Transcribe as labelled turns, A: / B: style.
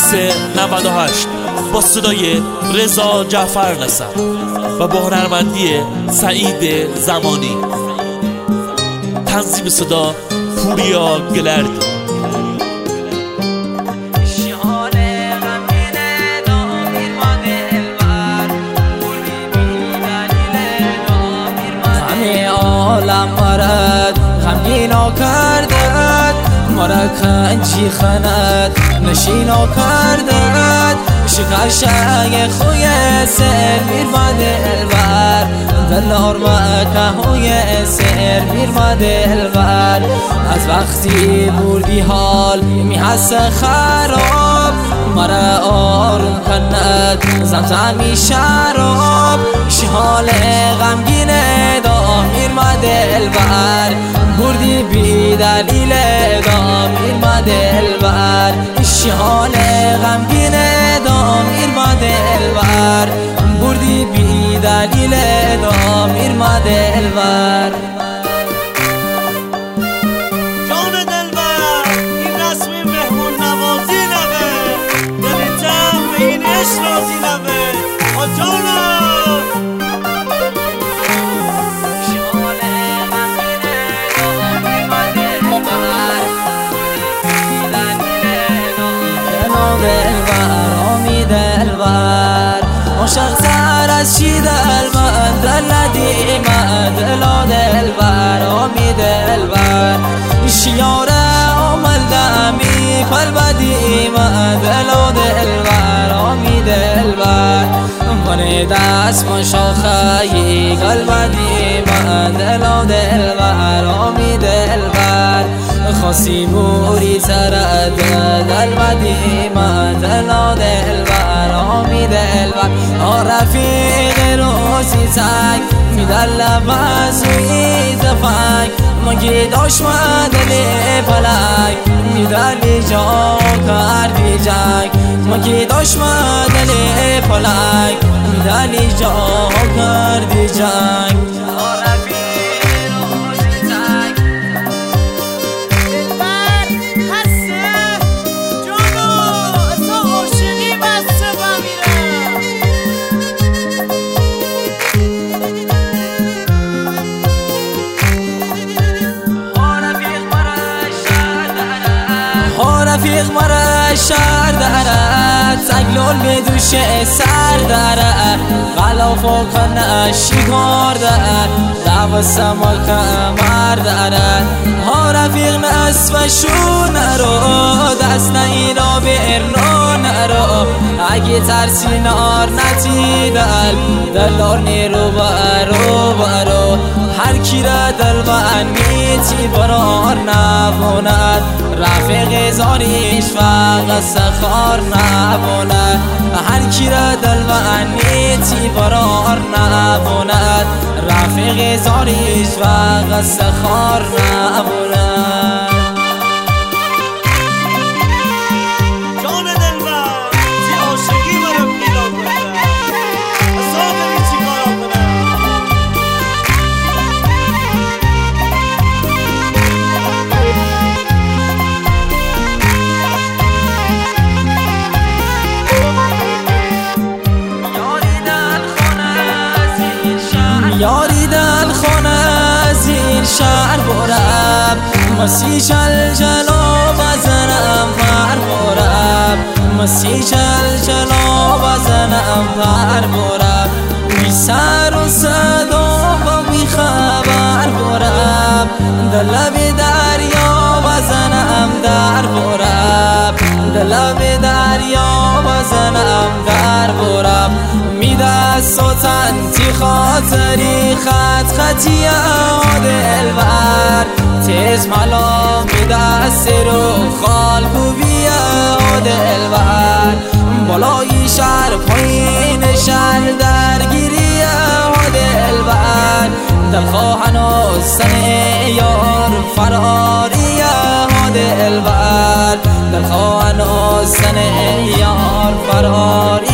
A: 98 با صدای رضا جعفر نصر و با هنرمندی سعید زمانی، تنظیم صدا پوریا گلردی.
B: عالم مرد غمگینا کردد، مرا کنجی خند نشینا کردد. شقشق خوی سر میرمد البر، دلار مکهوی سر میرمد البر. از وقتی بردی حال میحس خراب، مرا آروم کند زمزمی شراب. شحال غمگین دا میرمد البر، بردی بی دلیل دا میرمد البر. شحال غمگین دا میرمد البر، بردی بی دلیل دا میرمد البر.
C: جان دلبر این رسم مهمون نوازی نبه، دلتم به این عشق رازی نبه. جانا
B: عاشق تر از چی دلبر، دلدی من دلا دلبر آمی دلبر. شیاره عمل دمی قلبدی من دلا دلبر آمی دلبر. من دست من شاخهی قلبدی من دلا دلبر آمی دلبر. خاصی بوری سرد دلبدی من دلا دلبر آمی دلبر. رفیق روزی سنگ میدل بازوی زفنگ، مگی دشمن دلی فلک میدلی جا کردی جنگ. مگی دشمن دلی فلک میدلی جا کردی جنگ. رفیق مرا شهر دارد، سگلول به دوش سر دارد. غلاف و کنه شکار دارد، دو سمال کمر دارد. ها رفیق نصف شو نرو، دست نینا بیرنو نرو. اگه ترسی نار نتی دلار نیرو برو برو. هر کی را دل و انیتی برار نبوند، رفیق زاریش فقط سخار نبوند. هر کی را دل و انیتی برار نبوند، رفیق زاریش فقط سخار نبوند.
C: جان دلبر تی عاشقی مرا پیدا کنه، حساب این چی کارا کنه.
B: یاری دل خانه از این شهر برم، مسی جل جلا بزنم پر برم. مسی جل جلا بزنم پر برم. بی سر و صدا و بی خبر برم، دل بی دریا بزنم در برم. دل بی دریا بزنم در برم. میدست و تنتی خاطری خط خطی دلبر. تیز ملا میدست رو خال بویا دلبر. بالای شهر پایین شهر درگیری دلبر. دلخواهن و سن یار فراری دلبر. دلخواهن و سن یار فراری